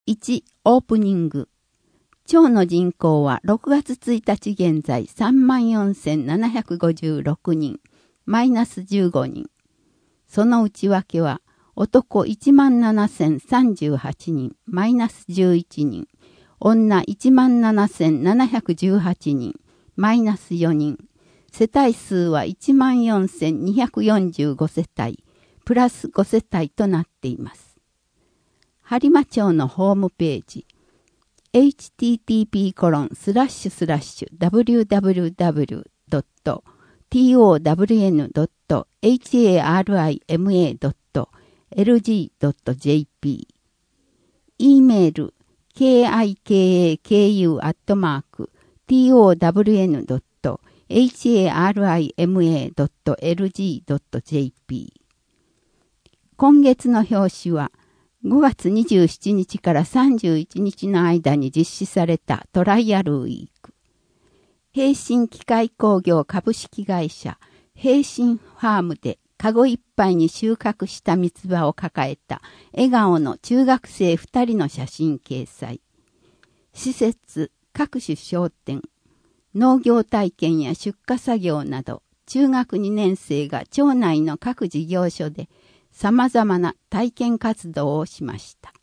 1、オープニング。町の人口は6月1日現在 34,756 人、マイナス15人。その内訳は、男 17,038 人、マイナス11人。女 17,718 人、マイナス4人。世帯数は 14,245 世帯、プラス5世帯となっています。播磨町のホームページ、http://www.town.harima.lg.jp E メール kikaku@townharima.lg.jp 今月の表紙は5月27日から31日の間に実施されたトライアルウィーク。平信機械工業株式会社平信ファームでカゴいっぱいに収穫した三つ葉を抱えた笑顔の中学生2人の写真掲載。施設、各種商店、農業体験や出荷作業など中学2年生が町内の各事業所で様々な体験活動をしました。